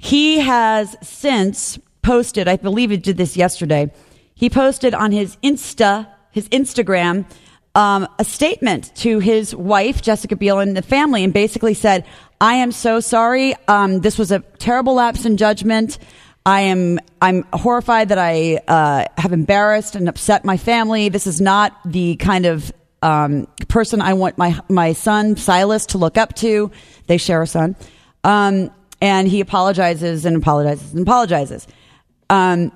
he has since posted, I believe he did this yesterday, he posted on his Instagram, a statement to his wife, Jessica Biel, and the family, and basically said, I am so sorry. This was a terrible lapse in judgment. I'm horrified that I have embarrassed and upset my family. This is not the kind of person I want my son, Silas, to look up to. They share a son. And he apologizes and apologizes and apologizes. And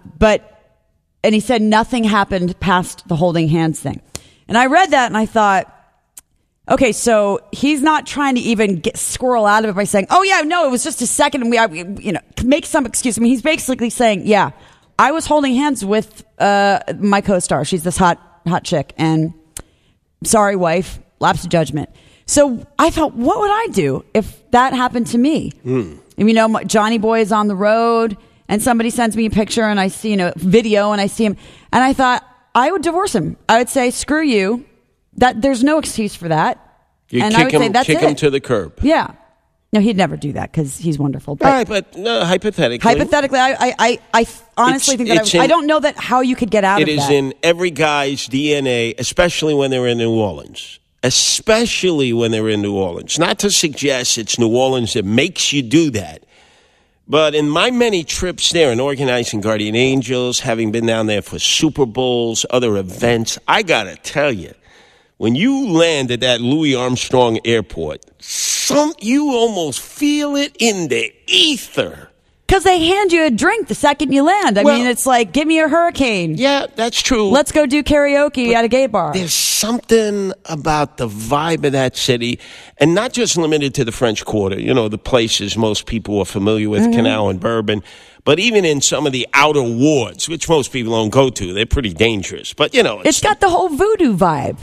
he said nothing happened past the holding hands thing. And I read that and I thought, okay, so he's not trying to even squirrel out of it by saying, oh yeah, no, it was just a second and make some excuse. I mean, he's basically saying, yeah, I was holding hands with my co-star. She's this hot chick, and sorry, wife, lapse of judgment. So I thought, what would I do if that happened to me? And, Johnny Boy is on the road and somebody sends me a picture and I see, video and I see him. And I thought I would divorce him. I would say, screw you. That there's no excuse for that. And I would say, that's kick him to the curb. Yeah. No, he'd never do that because he's wonderful. But, all right, but no, hypothetically. I honestly think that I don't know how you could get out of that. It is in every guy's DNA, especially when they're in New Orleans. Especially when they're in New Orleans. Not to suggest it's New Orleans that makes you do that. But in my many trips there and organizing Guardian Angels, having been down there for Super Bowls, other events, I got to tell you, when you land at that Louis Armstrong Airport, you almost feel it in the ether. Because they hand you a drink the second you land. I mean, it's like, give me a hurricane. Yeah, that's true. Let's go do karaoke at a gay bar. There's something about the vibe of that city, and not just limited to the French Quarter, the places most people are familiar with, Canal and Bourbon, but even in some of the outer wards, which most people don't go to. They're pretty dangerous. But, it's got the whole voodoo vibe.